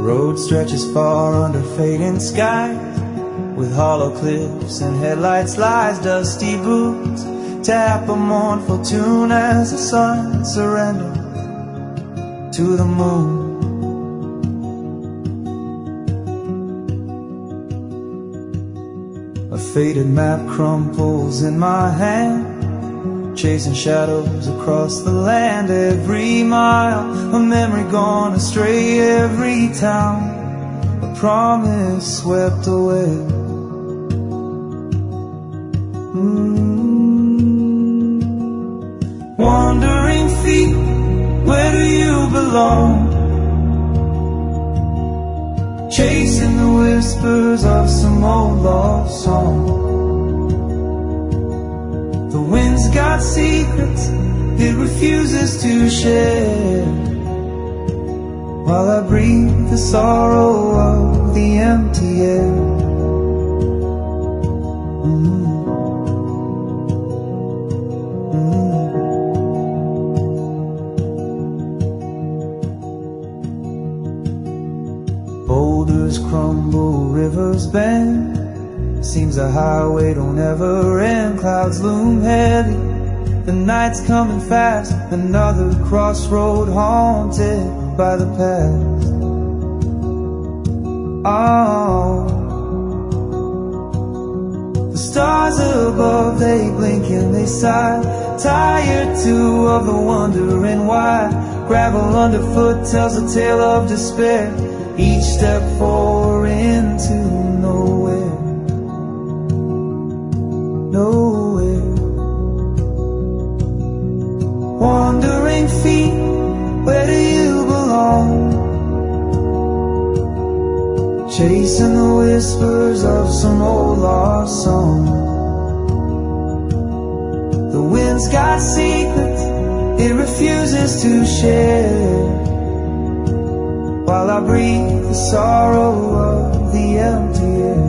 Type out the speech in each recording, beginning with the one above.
road stretches far under fading skies, with hollow cliffs and headlights lies dusty boots tap a mournful tune as the sun surrenders to the moon. A faded map crumples in my hand, chasing shadows across the land. Every mile, a memory gone astray. Every town, a promise swept away. Wandering feet, where do you belong? Chasing the whispers of some old lost song. The wind's got secrets it refuses to share, while I breathe the sorrow of the empty air. Boulders crumble, rivers bend, seems the highway don't ever end. Clouds loom heavy, the night's coming fast. Another crossroad haunted by the past. Oh, the stars above, they blink and they sigh, tired too of the wondering why. Gravel underfoot tells a tale of despair, each step forward into nowhere. Nowhere. Wandering feet, where do you belong? Chasing the whispers of some old lost song. The wind's got secrets it refuses to share, while I breathe the sorrow of the empty air.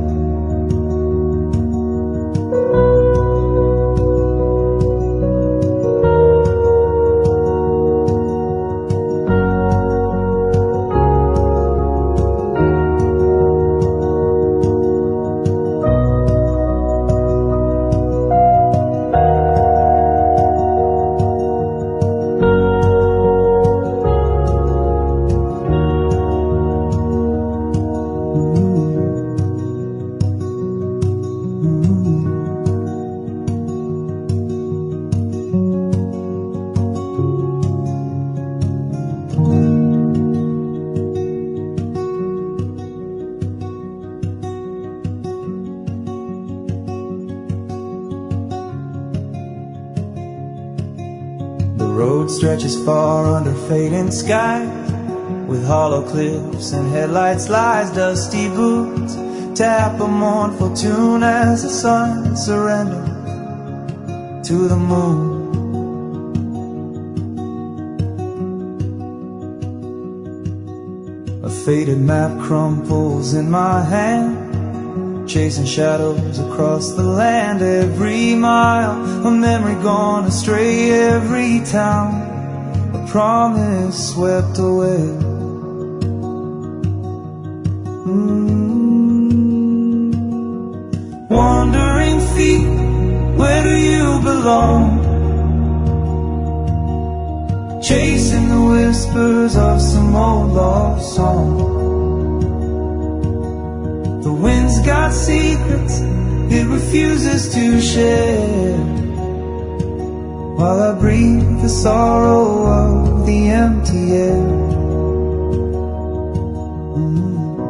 The road stretches far under fading skies, with hollow cliffs and headlights lies dusty boots tap a mournful tune as the sun surrenders to the moon. A faded map crumples in my hand, chasing shadows across the land. Every mile, a memory gone astray. Every town, a promise swept away. Wandering feet, where do you belong? Chasing the whispers of some old lost song. The wind's got secrets it refuses to share, while I breathe the sorrow of the empty air.